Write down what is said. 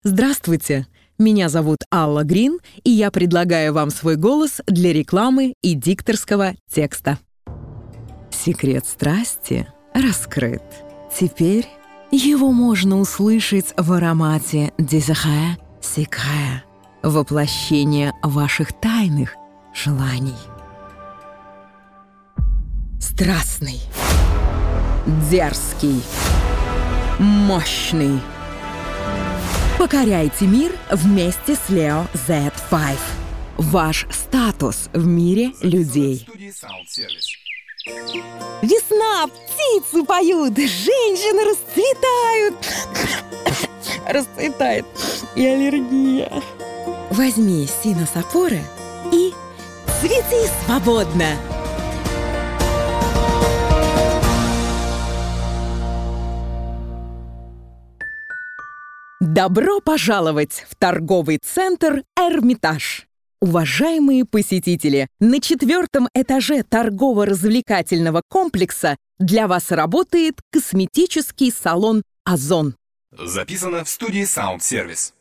Здравствуйте! Меня зовут Алла Грин, и я предлагаю вам свой голос для рекламы и дикторского текста. Секрет страсти раскрыт. Теперь его можно услышать в аромате Désiré Secret, воплощение ваших тайных желаний. Страстный, дерзкий, мощный. Покоряйте мир вместе с Leo Z5. Ваш статус в мире людей. Весна, птицы поют, женщины расцветают. Расцветает и аллергия. Возьми синосапоры и цвети свободно. Добро пожаловать в торговый центр «Эрмитаж». Уважаемые посетители, на 4-м этаже торгово-развлекательного комплекса для вас работает косметический салон «Озон». Записано в студии Sound Service.